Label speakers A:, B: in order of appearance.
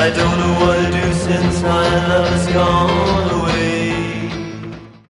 A: I don't know what to do since my love is gone.